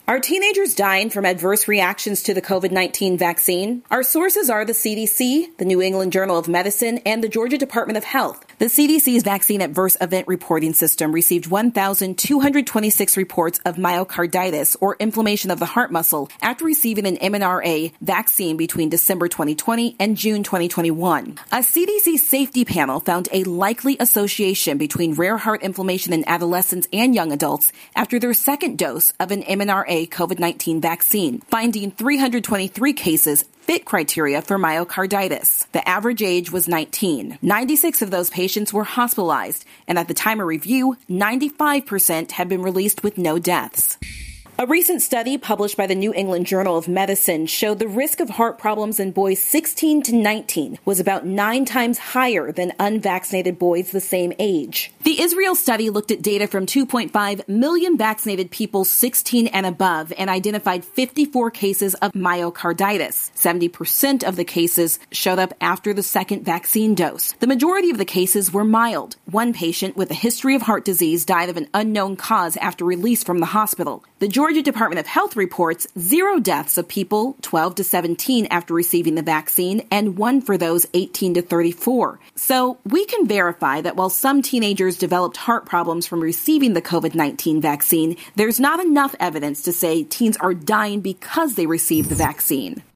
Are teenagers dying from adverse reactions to the COVID-19 vaccine? Our sources are the CDC, the New England Journal of Medicine, and the Georgia Department of Health. The CDC's Vaccine Adverse Event Reporting System received 1,226 reports of myocarditis, or inflammation of the heart muscle, after receiving an mRNA vaccine between December 2020 and June 2021. A CDC safety panel found a likely association between rare heart inflammation in adolescents and young adults after their second dose of an mRNA COVID-19 vaccine, finding 323 cases fit criteria for myocarditis. The average age was 19. 96 of those patients were hospitalized, and at the time of review, 95% had been released with no deaths. A recent study published by the New England Journal of Medicine showed the risk of heart problems in boys 16 to 19 was about 9 times higher than unvaccinated boys the same age. The Israel study looked at data from 2.5 million vaccinated people 16 and above and identified 54 cases of myocarditis. 70% of the cases showed up after the second vaccine dose. The majority of the cases were mild. One patient with a history of heart disease died of an unknown cause after release from the hospital. The Georgia Department of Health reports 0 deaths of people 12 to 17 after receiving the vaccine and 1 for those 18 to 34. So we can verify that while some teenagers developed heart problems from receiving the COVID-19 vaccine, there's not enough evidence to say teens are dying because they received the vaccine.